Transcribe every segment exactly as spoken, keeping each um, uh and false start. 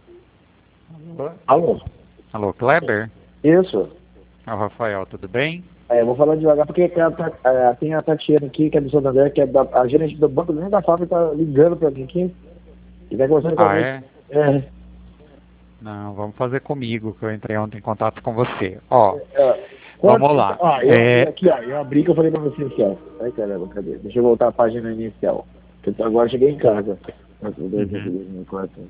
Alô? Alô, Kleber? Isso. É o Rafael, tudo bem? É, eu vou falar devagar porque tem a, a, tem a Tatiana aqui, que é do Santander, que é da, a gerente do banco, nem da fábrica, tá ligando pra mim aqui. E vai conversando com a Ah, gente. é? É. Não, vamos fazer comigo, que eu entrei ontem em contato com você. Ó, é. Quando, vamos lá. Ah, eu, É... aqui, ó, eu abri que eu falei pra você aqui, ó. Ai, caramba, cadê? Deixa eu voltar à página inicial. Que eu agora cheguei em casa. Uhum.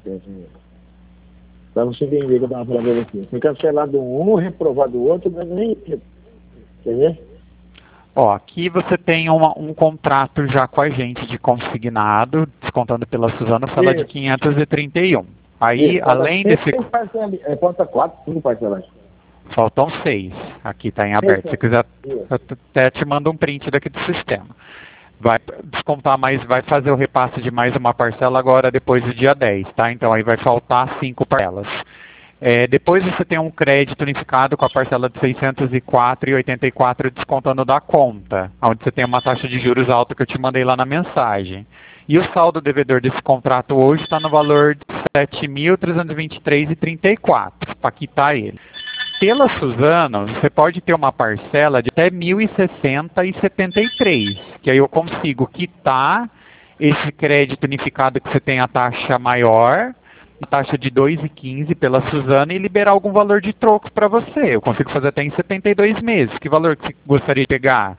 Pra você entender que eu tava falando aqui. Foi cancelado um, reprovado o outro, mas nem. Quer ver? Ó, aqui você tem uma, um contrato já com a gente de consignado, descontando pela Suzana, fala de Isso. quinhentos e trinta e um. Aí, Isso, além desse... parcelas, é, falta quatro, cinco parcelas. Faltam seis. Aqui está em aberto. Se quiser, eu até te mando um print daqui do sistema. Vai descontar mais, vai fazer o repasse de mais uma parcela agora depois do dia dez, tá? Então aí vai faltar cinco parcelas. É, depois você tem um crédito unificado com a parcela de seiscentos e quatro reais e oitenta e quatro centavos descontando da conta, onde você tem uma taxa de juros alta que eu te mandei lá na mensagem. E o saldo devedor desse contrato hoje está no valor de sete mil trezentos e vinte e três reais e trinta e quatro centavos, para quitar ele. Pela Suzano, você pode ter uma parcela de até mil e sessenta reais e setenta e três centavos, que aí eu consigo quitar esse crédito unificado que você tem a taxa maior, a taxa de dois reais e quinze centavos pela Suzano e liberar algum valor de troco para você. Eu consigo fazer até em setenta e dois meses. Que valor que você gostaria de pegar?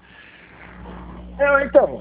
É, então,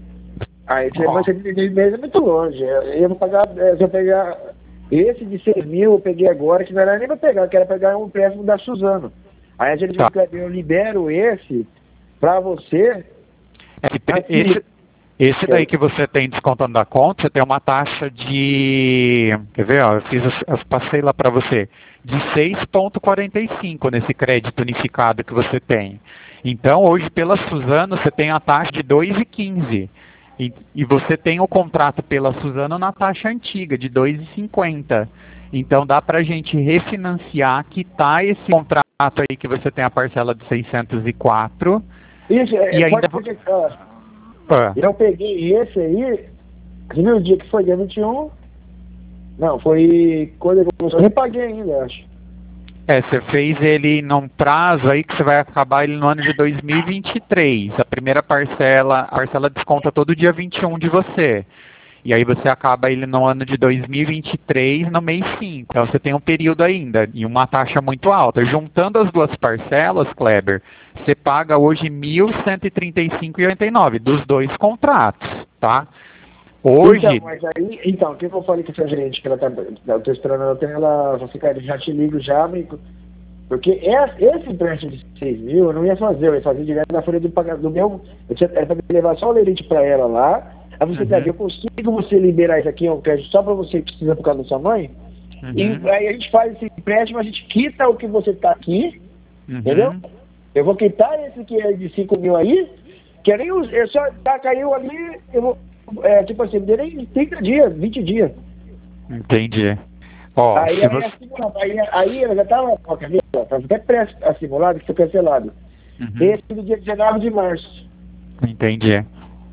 aí você vai setenta e dois meses é muito longe. Eu vou pagar, se eu pegar esse de seis mil, eu peguei agora, que não era nem para pegar, eu quero pegar um empréstimo da Suzano. Aí a gente Tá. eu libero esse para você. Esse, esse, esse daí que você tem descontando da conta, você tem uma taxa de... Quer ver? Ó, eu, fiz, eu passei lá para você. De seis vírgula quarenta e cinco nesse crédito unificado que você tem. Então, hoje, pela Suzano, você tem a taxa de dois reais e quinze centavos. E, e você tem o contrato pela Suzano na taxa antiga, de dois reais e cinquenta centavos. Então, dá para a gente refinanciar, quitar esse contrato aí que você tem a parcela de seiscentos e quatro. Isso, é, e ainda... pode ser que, ó, ah. Eu peguei esse aí, você viu o dia que foi, dia vinte e um? Não, foi quando eu comecei, eu repaguei ainda, acho. É, você fez ele num prazo aí que você vai acabar ele no ano de dois mil e vinte e três. A primeira parcela, a parcela desconta todo dia vinte e um de você. E aí você acaba ele no ano de dois mil e vinte e três, no mês cinco. Então você tem um período ainda e uma taxa muito alta. Juntando as duas parcelas, Kleber, você paga hoje mil cento e trinta e cinco reais e oitenta e nove centavos dos dois contratos, tá? Hoje... Então, mas aí, então, o que eu falei com essa gerente, que ela tá, eu tô esperando ela ter, ela vai ficar, já te ligo já, me, porque esse empréstimo de seis mil eu não ia fazer, eu ia fazer direto na folha do pagamento do meu, eu tinha, era pra levar só o lerite pra ela lá, aí você, uhum. Eu consigo você liberar isso aqui, um crédito só pra você que precisa por causa da sua mãe, uhum. E aí a gente faz esse empréstimo, a gente quita o que você tá aqui, uhum. Entendeu? Eu vou quitar esse que é de cinco mil aí, que nem os, eu só tá, caiu ali, eu vou, é, tipo assim, me deu nem trinta dias, vinte dias. Entendi. Ó, aí, se aí, você... aí, aí ela já tava, ó, quer ver? Tava até pré-assimilado, que foi cancelado. Uhum. Esse do dia dezenove de março. Entendi.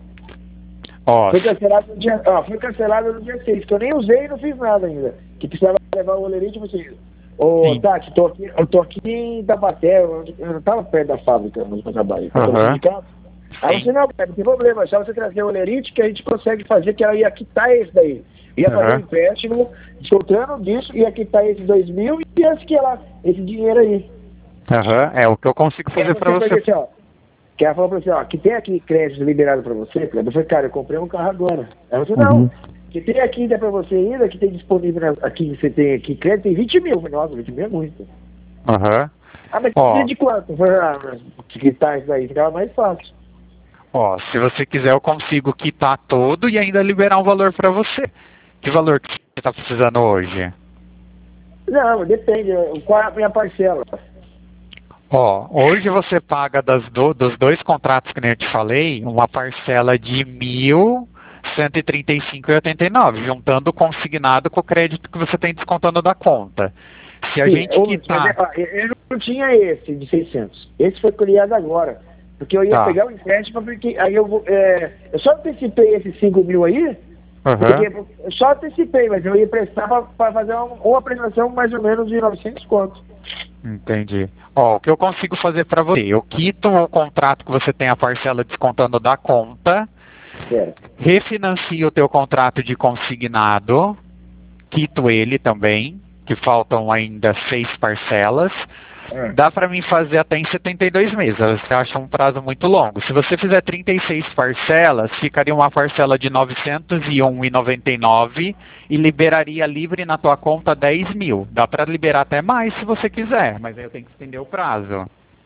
Ó, foi, cancelado no dia, ó, foi cancelado no dia seis, que eu nem usei e não fiz nada ainda. Que precisava levar o olerite, tipo assim, ô, Tati, tô aqui, eu tô aqui em Tabaté, eu, eu não tava perto da fábrica onde eu trabalho. Eu tô no sindicato. Aí você, não, cara, não tem problema, só você trazer o olerite que a gente consegue fazer, que ela ia quitar esse daí. Ia uhum. fazer um empréstimo, descontando disso, ia quitar esses dois mil e esse, que ela, esse dinheiro aí. Aham, uhum. É o que eu consigo fazer para você. Assim, ó, que ela falou pra você, ó, que tem aqui crédito liberado pra você, eu falei, cara, eu comprei um carro agora. Ela falou, não, uhum. que tem aqui ainda pra você ainda, que tem disponível aqui, você tem aqui crédito, tem vinte mil. Eu falei, nossa, vinte mil é muito. Aham. Uhum. Ah, mas oh. de quanto? Eu falei, ah, quitar isso daí ficava mais fácil. Ó, se você quiser, eu consigo quitar todo e ainda liberar um valor para você. Que valor que você está precisando hoje? Não, depende. Qual é a minha parcela? Ó, hoje você paga das do, dos dois contratos que nem eu te falei, uma parcela de mil cento e trinta e cinco reais e oitenta e nove centavos, juntando o consignado com o crédito que você tem descontando da conta. Se a Sim, gente quitar... Eu, eu não tinha esse de seiscentos. Esse foi criado agora. Porque eu ia tá. pegar o empréstimo, porque aí eu vou... É, eu só antecipei esses cinco mil aí, Uhum. Porque eu só antecipei, mas eu ia prestar para fazer uma, uma apresentação mais ou menos de novecentos contos. Entendi. Ó, o que eu consigo fazer para você? Eu quito o contrato que você tem a parcela descontando da conta, Certo. refinancio o teu contrato de consignado, quito ele também, que faltam ainda seis parcelas. É. Dá para mim fazer até em setenta e dois meses. Você acha um prazo muito longo. Se você fizer trinta e seis parcelas, ficaria uma parcela de novecentos e um reais e noventa e nove centavos e liberaria livre na tua conta dez mil. Dá para liberar até mais se você quiser, mas aí eu tenho que estender o prazo.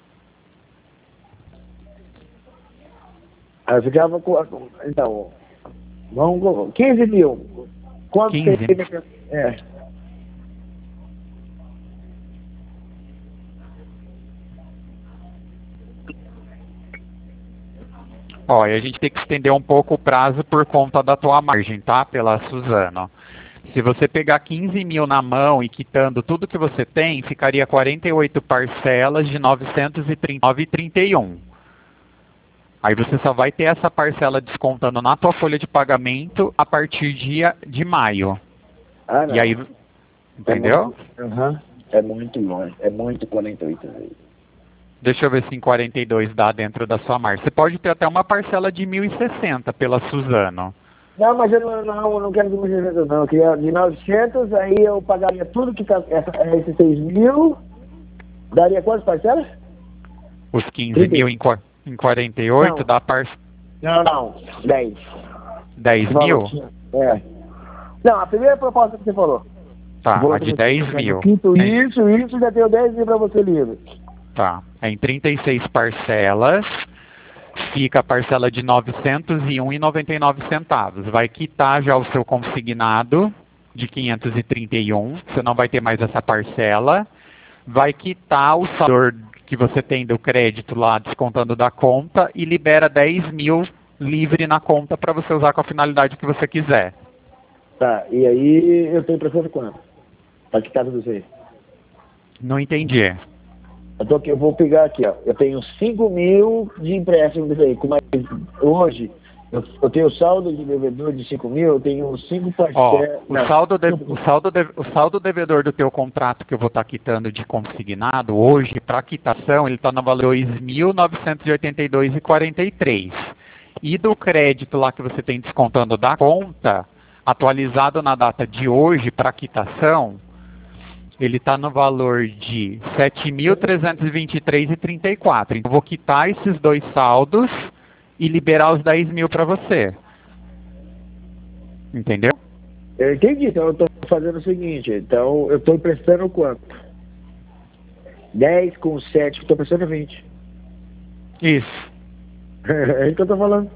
Aí eu ficava com. Então, vamos com quinze mil. Quanto quinze. seria? É. Ó, e a gente tem que estender um pouco o prazo por conta da tua margem, tá? Pela Suzano. Se você pegar quinze mil na mão e quitando tudo que você tem, ficaria quarenta e oito parcelas de novecentos e trinta e nove reais e trinta e um. Aí você só vai ter essa parcela descontando na tua folha de pagamento a partir de, de maio. Ah, não. E aí, entendeu? É muito, uhum. É muito longe. É muito quarenta e oito vezes. Deixa eu ver se em quarenta e dois dá dentro da sua margem. Você pode ter até uma parcela de mil e sessenta pela Suzano. Não, mas eu não, não, eu não quero de mil e sessenta não. Eu queria de novecentos, aí eu pagaria tudo que tá, essa, esses seis mil. Daria quantas parcelas? Os quinze mil em, em quarenta e oito não. dá par... Não, não. dez. dez mil? É. Não, a primeira proposta que você falou. Tá, falou a de dez mil. Quinto isso, isso, já tenho dez mil pra você livre. Tá, é em trinta e seis parcelas, fica a parcela de novecentos e um reais e noventa e nove centavos. Vai quitar já o seu consignado de quinhentos e trinta e um, você não vai ter mais essa parcela. Vai quitar o valor que você tem do crédito lá, descontando da conta, e libera dez mil livre na conta para você usar com a finalidade que você quiser. Tá, e aí eu tenho impressão de quanto? Pra quitar tudo isso aí. Não entendi. Eu, tô aqui, eu vou pegar aqui, ó. Eu tenho cinco mil de empréstimo disso aí. Mas hoje, eu, eu tenho saldo de devedor de cinco mil, eu tenho cinco parcelas. Ó, o, saldo de, o, saldo de, o saldo devedor do teu contrato que eu vou estar tá quitando de consignado hoje, para quitação, ele está no valor dois mil novecentos e oitenta e dois reais e quarenta e três centavos. E do crédito lá que você tem descontando da conta, atualizado na data de hoje para quitação, ele está no valor de sete mil trezentos e vinte e três reais e trinta e quatro centavos. Então, eu vou quitar esses dois saldos e liberar os dez mil para você. Entendeu? Eu entendi. Então, eu estou fazendo o seguinte. Então, eu estou emprestando quanto? dez com sete, estou emprestando vinte. Isso. É isso que eu estou falando.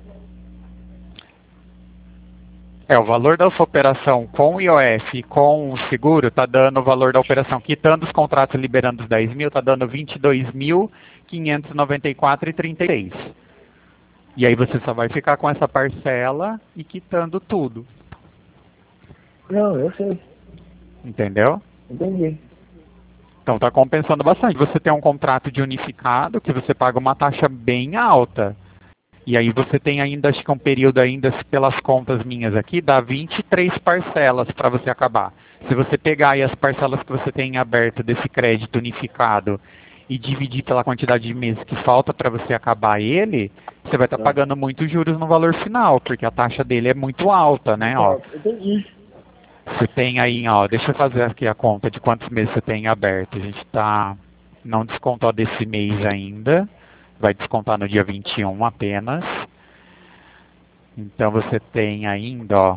É, o valor da sua operação com o I O F e com o seguro está dando o valor da operação, quitando os contratos e liberando os dez mil, está dando vinte e dois mil quinhentos e noventa e quatro reais e trinta e seis centavos. E aí você só vai ficar com essa parcela e quitando tudo. Não, eu sei. Entendeu? Entendi. Então está compensando bastante. Você tem um contrato de unificado que você paga uma taxa bem alta. E aí você tem ainda, acho que um período ainda, pelas contas minhas aqui, dá vinte e três parcelas para você acabar. Se você pegar aí as parcelas que você tem aberto desse crédito unificado e dividir pela quantidade de meses que falta para você acabar ele, você vai estar tá pagando muitos juros no valor final, porque a taxa dele é muito alta, né? Ó, entendi. você tem aí, ó, deixa eu fazer aqui a conta de quantos meses você tem aberto. A gente tá, não descontou desse mês ainda. Vai descontar no dia vinte e um apenas. Então você tem ainda, ó.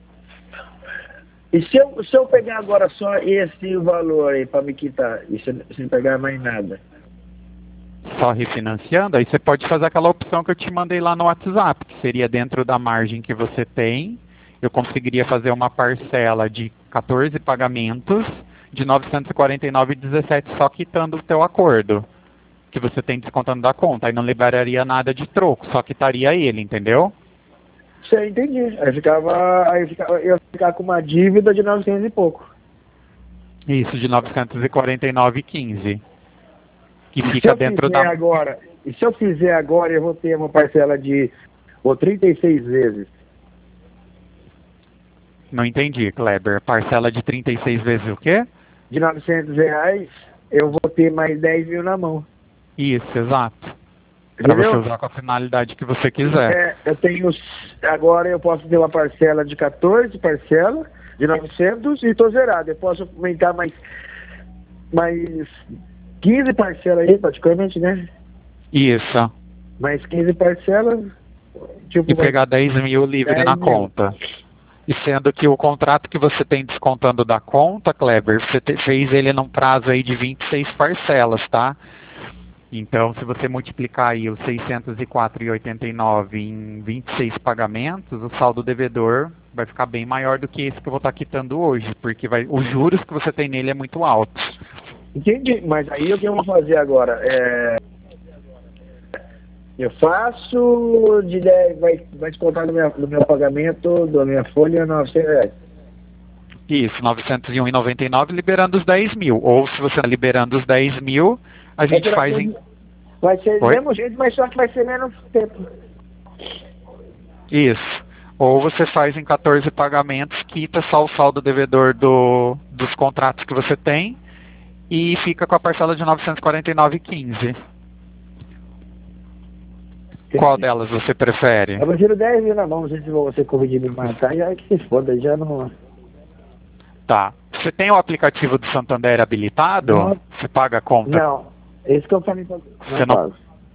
E se eu, se eu pegar agora só esse valor aí para me quitar, e sem, sem pegar mais nada? Só refinanciando, aí você pode fazer aquela opção que eu te mandei lá no WhatsApp, que seria dentro da margem que você tem. Eu conseguiria fazer uma parcela de quatorze pagamentos de novecentos e quarenta e nove reais e dezessete centavos só quitando o teu acordo que você tem descontando da conta. Aí não liberaria nada de troco, só quitaria ele, entendeu? Sei, entendi. Aí ficava, aí ficava, eu ia ficar com uma dívida de novecentos e pouco. Isso, de novecentos e quarenta e nove reais e quinze centavos. Que e fica dentro da... Agora, e se eu fizer agora, eu vou ter uma parcela de ou trinta e seis vezes. Não entendi, Kleber. Parcela de trinta e seis vezes o quê? De novecentos reais, eu vou ter mais dez mil na mão. Isso, exato. Para você usar com a finalidade que você quiser. É, eu tenho, agora eu posso ter uma parcela de quatorze parcelas, de novecentos, e estou zerado. Eu posso aumentar mais, mais quinze parcelas aí, praticamente, né? Isso. Mais quinze parcelas. Tipo, e pegar dez mil livre na mil. Conta. E sendo que o contrato que você tem descontando da conta, Kleber, você te, fez ele num prazo aí de vinte e seis parcelas, tá? Então, se você multiplicar aí os seiscentos e quatro reais e oitenta e nove centavos em vinte e seis pagamentos, o saldo devedor vai ficar bem maior do que esse que eu vou estar quitando hoje, porque vai, os juros que você tem nele é muito alto. Entendi, mas aí o que eu vou fazer agora? É... Eu faço de dez, vai, vai descontar do meu, do meu pagamento, da minha folha, novecentos reais. Isso, novecentos e um reais e noventa e nove centavos liberando os dez mil. Ou se você está liberando os dez mil, a gente faz tudo, em... Vai ser do mesmo jeito, mas só que vai ser menos tempo. Isso. Ou você faz em quatorze pagamentos, quita só o saldo devedor do, dos contratos que você tem e fica com a parcela de novecentos e quarenta e nove reais e quinze centavos. Qual delas você prefere? Eu prefiro dez mil na mão, não sei se você corrigir me matar, já que se foda, já não... Tá. Você tem o aplicativo do Santander habilitado? Não. Você paga a conta? Não, esse que eu falei pra... Você não,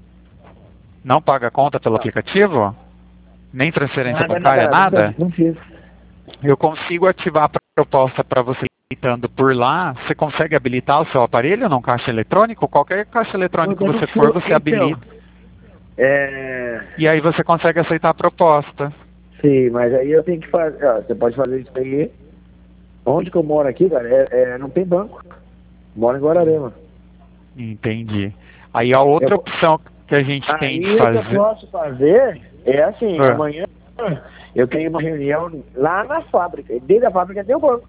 não paga a conta pelo não. aplicativo? Nem transferência nada, bancária, nada? nada? Não, não fiz. Eu consigo ativar a proposta para você habilitando por lá. Você consegue habilitar o seu aparelho num caixa eletrônico? Qualquer caixa eletrônico que você for, você habilita. É... E aí você consegue aceitar a proposta. Sim, mas aí eu tenho que fazer... Ó, você pode fazer isso aí. Onde que eu moro aqui, cara, é, é, não tem banco. Moro em Guararema. Entendi. Aí a outra eu... opção que a gente aí tem de fazer... o que eu posso fazer é assim, é. amanhã eu tenho uma reunião lá na fábrica. E dentro da fábrica tem o banco.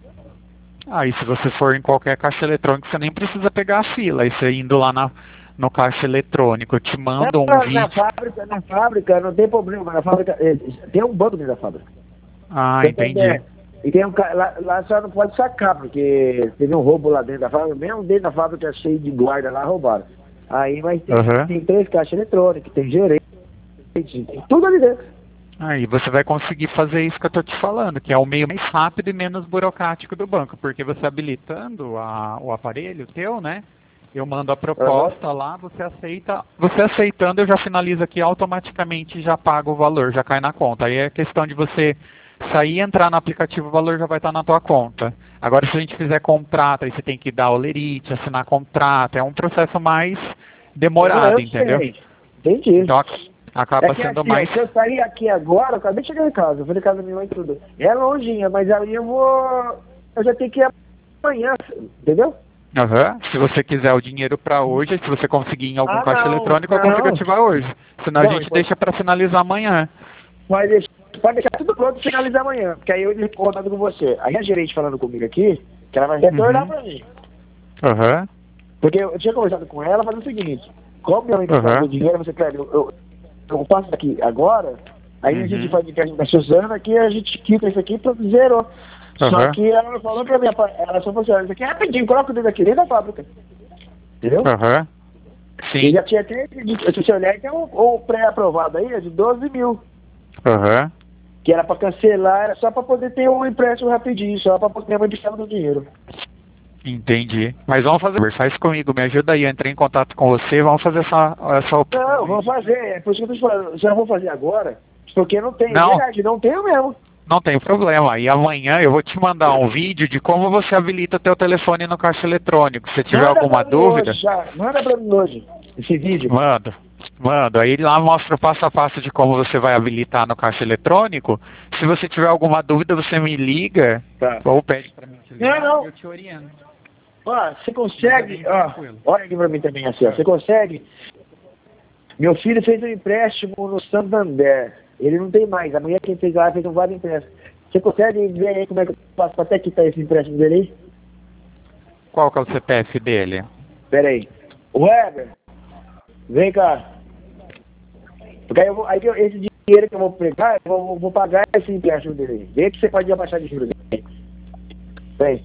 Aí se você for em qualquer caixa eletrônica, você nem precisa pegar a fila. Aí você indo lá na... no caixa eletrônico, eu te mando um na, vídeo... Na fábrica, na fábrica, não tem problema, na fábrica, tem um banco dentro da fábrica. Ah, tem entendi. Tem, e tem um lá, lá só não pode sacar, porque teve um roubo lá dentro da fábrica, mesmo dentro da fábrica cheio de guarda lá, roubaram. Aí, mas tem, uhum. tem três caixas eletrônicas, tem gerente, tem tudo ali dentro. Aí você vai conseguir fazer isso que eu estou te falando, que é o meio mais rápido e menos burocrático do banco, porque você habilitando a, o aparelho teu, né? Eu mando a proposta uhum. lá, você aceita. Você aceitando, eu já finalizo aqui automaticamente, já pago o valor, já cai na conta. Aí é questão de você sair e entrar no aplicativo, o valor já vai estar na tua conta. Agora, se a gente fizer contrato, aí você tem que dar o lerite, assinar contrato, é um processo mais demorado, eu entendeu? Sei. Entendi. Então acaba é que, sendo assim, mais... Se eu sair aqui agora, eu acabei de chegar em casa, eu fui de casa da minha mãe e tudo. É longinha, mas aí eu vou... Eu já tenho que ir amanhã, entendeu? Uhum. Se você quiser o dinheiro para hoje, se você conseguir em algum ah, caixa não, eletrônico, não. eu consigo ativar hoje. Senão não, a gente pode... deixa para finalizar amanhã. Pode deixar, pode deixar tudo pronto e finalizar amanhã, porque aí eu ele contato com você. Aí a gerente falando comigo aqui, que ela vai retornar uhum. para mim. Uhum. Porque eu tinha conversado com ela, fazendo o seguinte, como minha mãe precisa uhum. do dinheiro, você quer, eu, eu, eu passo aqui agora, aí uhum. a gente faz de empréstimo da Suzana, aqui a gente quita isso aqui para zero. Uhum. Só que ela falou pra mim, ela só falou assim, isso aqui é rapidinho, coloca o dedo aqui dentro da fábrica. Entendeu? Aham. Uhum. Sim. E já tinha até, se você olhar, tem um, um pré-aprovado aí, é de doze mil. Aham. Uhum. Que era pra cancelar, era só pra poder ter um empréstimo rapidinho, só pra poder minha mãe precisava do dinheiro. Entendi. Mas vamos fazer, faz comigo, me ajuda aí, eu entrei em contato com você, vamos fazer essa, essa opção. Não, vamos fazer, é por isso que eu tô te falando, já vou fazer agora, porque não tem, não. verdade, não tenho mesmo. Não tem problema. E amanhã eu vou te mandar um vídeo de como você habilita teu telefone no caixa eletrônico. Se tiver manda alguma dúvida... Hoje, já. Manda pra mim hoje, esse vídeo. Mando. Mando. Aí lá mostra o passo a passo de como você vai habilitar no caixa eletrônico. Se você tiver alguma dúvida, você me liga. Tá. Ou pede pra mim te ligar. Não, não. Eu te oriento. Ó, você consegue... Ó, olha aqui pra mim também assim, ó. Você consegue... Meu filho fez um empréstimo no Santander. Ele não tem mais. Amanhã quem fez lá fez um vários empréstimos. Você consegue ver aí como é que eu faço pra até quitar esse empréstimo dele aí? Qual que é o C P F dele? Pera aí. Weber, vem cá. Porque aí, eu vou, aí esse dinheiro que eu vou pegar, eu vou, vou pagar esse empréstimo dele. Vê que você pode abaixar de juros. Bem.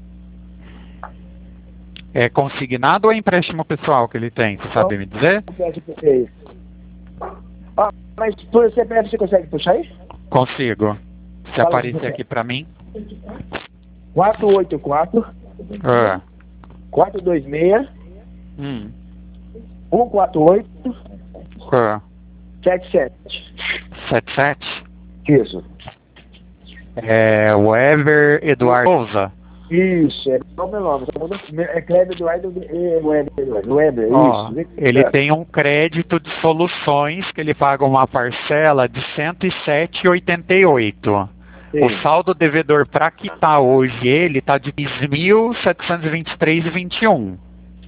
É consignado ou é empréstimo pessoal que ele tem? Você sabe me dizer? Ah, mas por C P F você consegue puxar aí? Consigo. Se Fala aparecer aqui pra mim. quatro oito quatro, Ah. quatro dois seis, Hum. um quatro oito, Ah. sete sete. sete sete? Isso. É o Ever Eduardo Souza. Isso, é o meu nome. É Kleber Eduardo Weber. Weber, Ó, isso. ele tem um crédito de soluções que ele paga uma parcela de cento e sete reais e oitenta e oito centavos. Sim. O saldo devedor para quitar hoje ele está de mil setecentos e vinte e três reais e vinte e um centavos.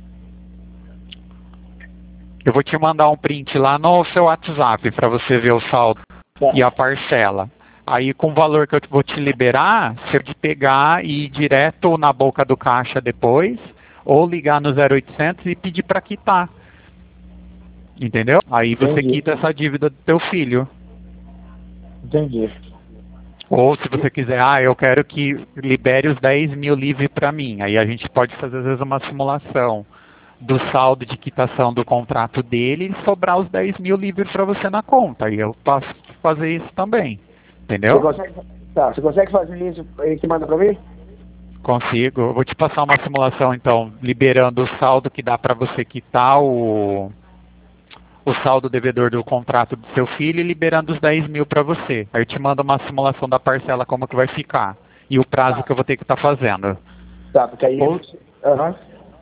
Eu vou te mandar um print lá no seu WhatsApp para você ver o saldo Tá. e a parcela. Aí com o valor que eu vou te liberar, você pode pegar e ir direto na boca do caixa depois, ou ligar no zero oitocentos e pedir para quitar. Entendeu? Aí você Entendi. quita essa dívida do teu filho. Entendi. Ou se você quiser, ah, eu quero que libere os dez mil livre para mim. Aí a gente pode fazer às vezes uma simulação do saldo de quitação do contrato dele e sobrar os dez mil livres para você na conta. E eu posso fazer isso também. Entendeu? Você consegue, tá, você consegue fazer isso aí que manda pra mim? Consigo. Eu vou te passar uma simulação então, liberando o saldo que dá para você quitar o, o saldo devedor do contrato do seu filho e liberando os dez mil para você. Aí eu te mando uma simulação da parcela, como que vai ficar. E o prazo Tá. que eu vou ter que estar tá fazendo. Tá, porque aí... Ou, Aham.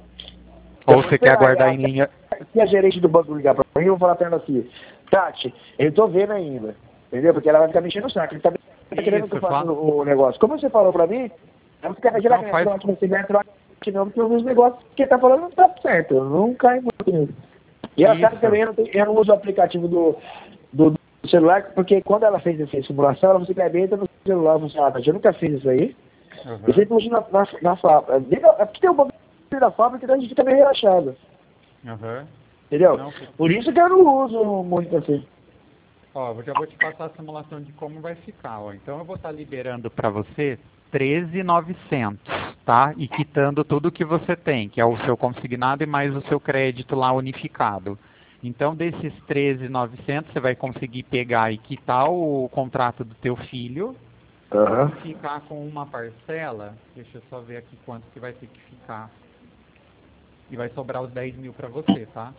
ou você quer aguardar em linha... Se a gerente do banco ligar pra mim, eu vou falar pra ela assim, Tati, eu tô vendo ainda. Entendeu? Porque ela vai ficar mexendo o saco. Ele tá querendo que eu faça fala. o negócio. Como você falou pra mim, ela fica gerando Não, faz- ótimo se der troca não, porque os negócios que ele tá falando não tá certo. Eu não caio muito nisso. E ela sabe Isso. também, eu não, tenho- eu não uso o aplicativo do, do, do celular, porque quando ela fez essa simulação, ela falou assim, entra no celular, eu falei assim, ah, Tati, eu nunca fiz isso aí. Uhum. Eu sempre uso na, na, na fábrica. É porque tem um bagulho da fábrica que a gente fica meio relaxado. Uhum. Entendeu? Não, Por isso que eu não uso muito assim. Ó, eu já vou te passar a simulação de como vai ficar, ó. Então eu vou estar liberando para você treze mil e novecentos, tá? E quitando tudo que você tem, que é o seu consignado e mais o seu crédito lá unificado. Então desses treze mil e novecentos você vai conseguir pegar e quitar o contrato do teu filho Aham. e ficar com uma parcela, deixa eu só ver aqui quanto que vai ter que ficar. E vai sobrar os dez mil para você, tá?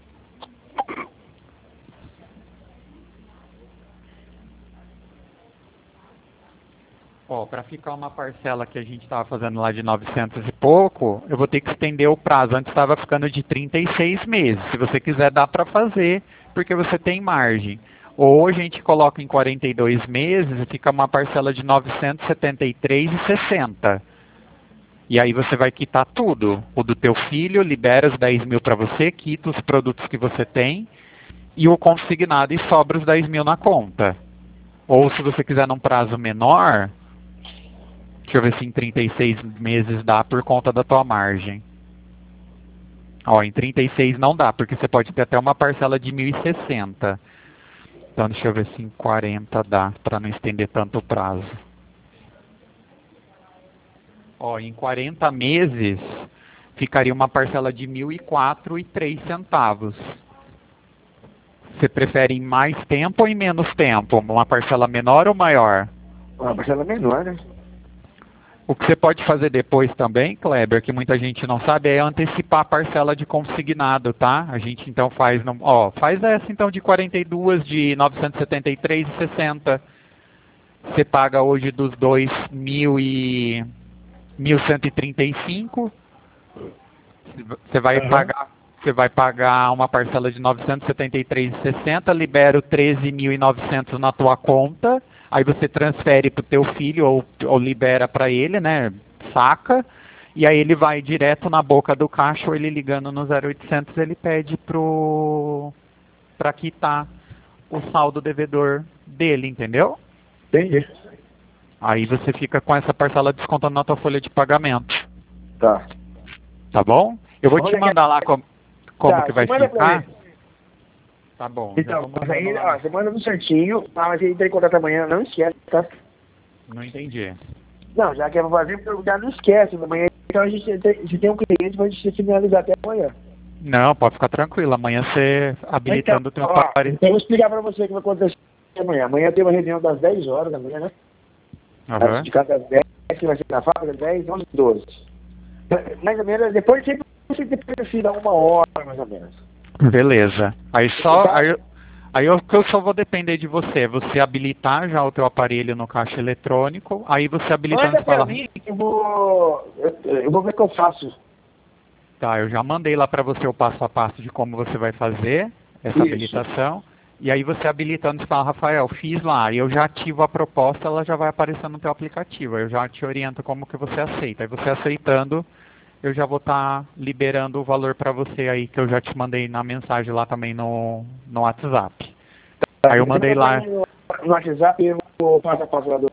Ó, para ficar uma parcela que a gente estava fazendo lá de novecentos e pouco, eu vou ter que estender o prazo. Antes estava ficando de trinta e seis meses. Se você quiser, dá para fazer, porque você tem margem. Ou a gente coloca em quarenta e dois meses e fica uma parcela de novecentos e setenta e três reais e sessenta centavos. E aí você vai quitar tudo. O do teu filho, libera os dez mil para você, quita os produtos que você tem, e o consignado e sobra os dez mil na conta. Ou se você quiser num prazo menor, deixa eu ver se em trinta e seis meses dá por conta da tua margem. Ó, em trinta e seis não dá, porque você pode ter até uma parcela de mil e sessenta. Então deixa eu ver se em quarenta dá, para não estender tanto o prazo. Ó, em quarenta meses ficaria uma parcela de mil e quatro reais e três centavos. Você prefere em mais tempo ou em menos tempo? Uma parcela menor ou maior? Uma parcela menor, né? O que você pode fazer depois também, Kleber, que muita gente não sabe, é antecipar a parcela de consignado, tá? A gente então faz, no, ó, faz essa então de quarenta e dois de novecentos e setenta e três reais e sessenta. Você paga hoje dos dois mil e mil cento e trinta e cinco. Você vai Uhum. pagar, você vai pagar uma parcela de novecentos e setenta e três reais e sessenta, libera o treze mil e novecentos na tua conta. Aí você transfere para o teu filho ou, ou libera para ele, né? Saca. E aí ele vai direto na boca do caixa ou ele ligando no zero oitocentos, ele pede pro para quitar o saldo devedor dele, entendeu? Entendi. Aí você fica com essa parcela descontando na tua folha de pagamento. Tá. Tá bom? Eu vou Olha te que- mandar lá como, como Tá, que vai manda pra ficar. mim. Tá bom. Então, mas aí, ó, você manda tudo certinho, tá, mas aí tem que contato amanhã, não esquece, tá? Não entendi. Não, já que é pra fazer, já não esquece, amanhã, então a gente tem, se tem um cliente, vai se finalizar até amanhã. Não, pode ficar tranquilo, amanhã você habilitando o teu então, ó, aparelho. então eu vou explicar pra você o que vai acontecer amanhã. Amanhã tem uma reunião das dez horas da manhã, né? Uhum. De cada dez, que vai ser na fábrica, dez, onze, doze. Mais ou menos, depois sempre, depois assim, dá uma hora, mais ou menos. Beleza. Aí só, aí, aí eu, eu só vou depender de você. Você habilitar já o teu aparelho no caixa eletrônico, aí você habilitando... Manda pra mim, que eu vou, eu, eu vou ver o que eu faço. Tá, eu já mandei lá para você o passo a passo de como você vai fazer essa Isso. habilitação. E aí você habilitando, você fala, Rafael, fiz lá, e eu já ativo a proposta, ela já vai aparecer no teu aplicativo. Eu já te oriento como que você aceita. Aí você aceitando, eu já vou estar tá liberando o valor para você aí, que eu já te mandei na mensagem lá também no, no WhatsApp. Tá, Aí eu mandei lá... No, no WhatsApp eu vou passo a passo lá do...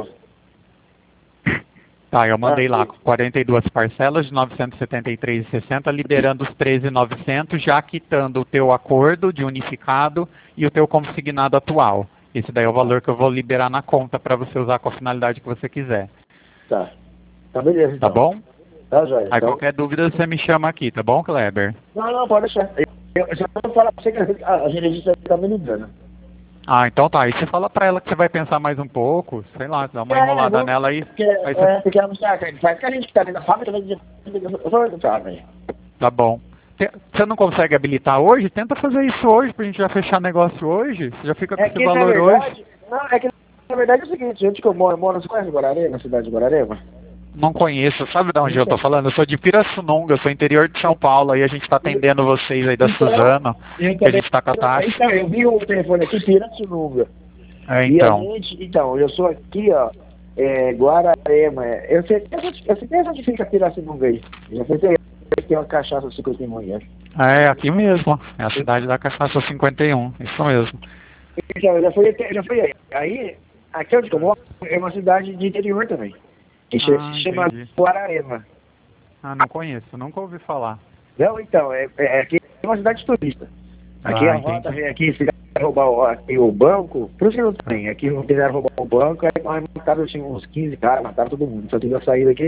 Tá, eu mandei lá quarenta e duas parcelas de novecentos e setenta e três reais e sessenta centavos, liberando os treze mil e novecentos, já quitando o teu acordo de unificado e o teu consignado atual. Esse daí é o valor que eu vou liberar na conta para você usar com a finalidade que você quiser. Tá. Tá beleza, então. Tá bom? Tá, joia. Aí então... qualquer dúvida você me chama aqui, tá bom, Kleber? Não, não, pode deixar. Eu, eu só vou falar pra você que a, a gerente tá me ligando. Ah, então tá. Aí você fala pra ela que você vai pensar mais um pouco, sei lá, dá uma É, enrolada vou, nela aí. Porque, aí você... é, porque ela não sabe, faz que a gente que tá dentro da fábrica vai dizer, eu vou entrar, velho. Tá bom. Você não consegue habilitar hoje? Tenta fazer isso hoje pra gente já fechar negócio hoje. Você já fica com É esse que, valor na verdade, hoje. Não, é que na verdade é o seguinte, onde que eu moro, eu moro, você conhece Guararema, na cidade de Guararema? Não conheço, sabe de onde eu tô falando? Eu sou de Pirassununga, eu sou interior de São Paulo, aí a gente tá atendendo vocês aí da então, Suzano, que a gente tá com a taxa. Então, eu vi o telefone aqui, Pirassununga. É, então. E a gente, então, eu sou aqui, ó, é, Guararema, eu sei, eu sei onde fica Pirassununga aí. Já pensei, tem uma cachaça cinquenta e um aí. É, aqui mesmo, é a cidade da cachaça cinquenta e um, isso mesmo. Então, eu já fui, já fui aí. Aí, aqui onde eu moro, é uma cidade de interior também. Que Ah, se chama entendi. Guararema. Ah, não conheço, nunca ouvi falar. Não, então, é, é, aqui é uma cidade turista. Aqui Ah, a rota entendi. vem aqui, se roubar o, aqui, o banco, por isso que não tem. Aqui não quiseram roubar o banco, aí mataram assim, uns quinze caras, mataram todo mundo. Só tive a saída aqui.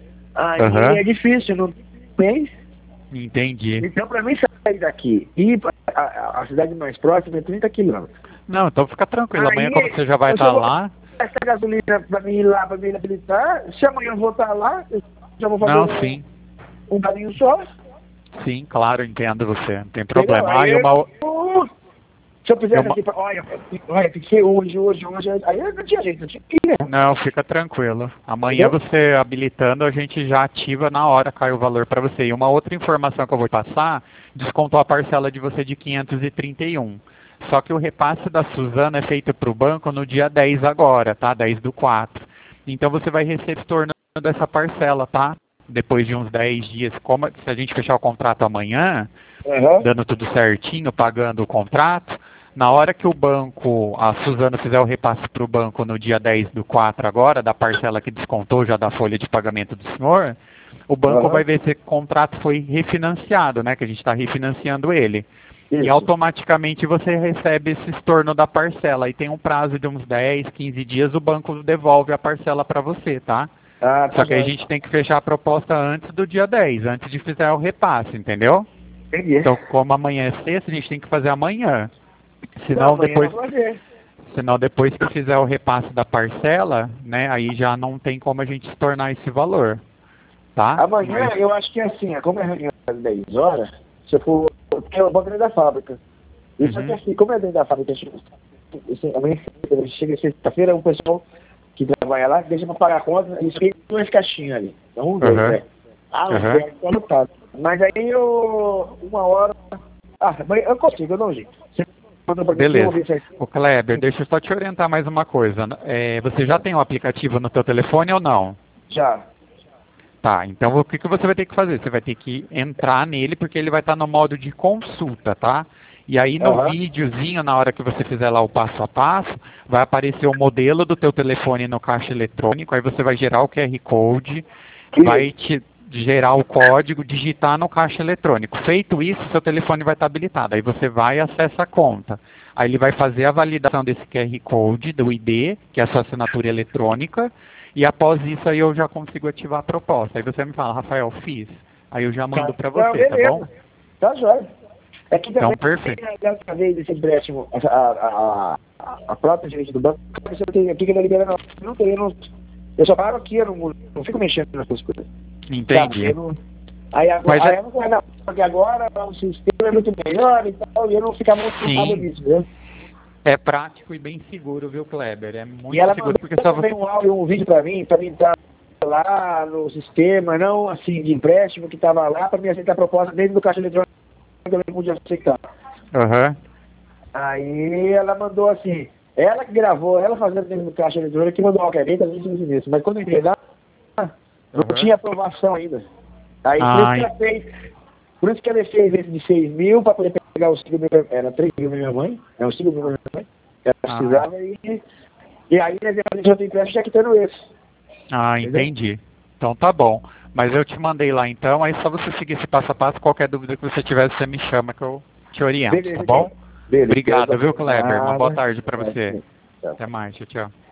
Aí Aham. é difícil, não tem. Entendi. Então, pra mim sair daqui e ir pra a, a, a cidade mais próxima é trinta quilômetros. Não, então fica tranquilo, amanhã Aí, como você já vai eu estar só vou lá... essa gasolina pra mim ir lá, pra mim habilitar, se amanhã eu vou estar lá, eu já vou fazer Não, um, sim, um caminho só. sim, claro, entendo você, não tem problema. Ah, Aí e uma... eu- se eu fizesse Eu- assim, pra- olha, olha, tem que ser hoje, hoje, hoje, aí eu não tinha jeito, eu tinha que ir, né? Não, fica tranquilo. Amanhã Entendeu? você habilitando, a gente já ativa na hora, cai o valor para você. E uma outra informação que eu vou te passar, descontou a parcela de você de quinhentos e trinta e um. Só que o repasse da Suzana é feito para o banco no dia dez agora, tá? dez do quatro. Então você vai receber tornando essa parcela, tá? Depois de uns dez dias. Como, se a gente fechar o contrato amanhã, Uhum. dando tudo certinho, pagando o contrato, na hora que o banco, a Suzana fizer o repasse para o banco no dia dez do quatro agora, da parcela que descontou já da folha de pagamento do senhor, o banco Uhum. vai ver se o contrato foi refinanciado, né? Que a gente está refinanciando ele. E Isso. automaticamente você recebe esse estorno da parcela. E tem um prazo de uns dez, quinze dias, o banco devolve a parcela para você, tá? Ah, Só tá que a bom. gente tem que fechar a proposta antes do dia dez, antes de fizer o repasse, entendeu? Entendi. Então, como amanhã é sexta, a gente tem que fazer amanhã. Senão, Não, amanhã depois, eu vou fazer. senão depois que fizer o repasse da parcela, né, aí já não tem como a gente tornar esse valor, tá? Amanhã Mas- eu acho que é assim, é como é reunião às dez horas, se eu for, porque eu vou dentro da fábrica. E só Uhum. que assim, como é dentro da fábrica, assim, amanhã chega sexta-feira, o pessoal que trabalha lá deixa pra pagar a conta, isso aí duas caixinhas ali. Então um, dois, Uhum. né? Ah, Uhum. não, tá anotado. Mas aí eu, uma hora, ah, mas eu consigo, eu dou um jeito. Você manda pra mim, eu Beleza. vou ver certinho. Ô Kleber, deixa eu só te orientar mais uma coisa. É, você já tem o aplicativo no teu telefone ou não? Já. Tá, então o que, que você vai ter que fazer? Você vai ter que entrar nele porque ele vai estar no modo de consulta, tá? E aí no Aham. videozinho, na hora que você fizer lá o passo a passo, vai aparecer o modelo do teu telefone no caixa eletrônico, aí você vai gerar o Q R Code, vai te, gerar o código, digitar no caixa eletrônico. Feito isso, seu telefone vai estar habilitado. Aí você vai e acessa a conta. Aí ele vai fazer a validação desse Q R Code, do I D, que é a sua assinatura eletrônica, e após isso aí eu já consigo ativar a proposta. Aí você me fala, Rafael, fiz. Aí eu já mando para você, tá bom? Tá jóia. É que também, então, perfeito. Dessa vez, desse empréstimo, a, a, a, a própria gerente do banco, você tem aqui que não libera, não. Não tem, eu, não, eu só paro aqui, eu não, não fico mexendo nessas coisas. Entendi. Tá, não, aí agora, aí, é... eu não vou, porque agora o sistema é muito melhor e tal, e eu não ficava muito preocupado nisso, viu? É prático e bem seguro, viu, Kleber? É muito e ela seguro porque só você... um áudio, um vídeo pra mim, pra mim estar lá no sistema, não assim, de empréstimo que tava lá, pra mim aceitar a proposta dentro do caixa eletrônico. Eu não podia aceitar. Uhum. Aí ela mandou assim, ela que gravou, ela fazendo dentro do caixa eletrônico, que mandou uma caneta, a gente disse isso. Mas quando eu entrei lá, não uhum. tinha aprovação ainda. Aí ah, por isso que ela fez, por isso que ela fez esse de seis mil para poder pegar os cinco mil, era três mil da minha mãe, é os cinco mil da minha mãe, ela precisava ah. e, e aí né, a gente já tem empréstimo já quitando esse. Ah, entendeu? Entendi. Então tá bom. Mas eu te mandei lá então, aí só você seguir esse passo a passo, qualquer dúvida que você tiver, você me chama que eu te oriento, beleza, tá bom? Beleza, Obrigado, beleza, viu, Kleber? Uma boa tarde para você. Tchau. Até mais, tchau, tchau.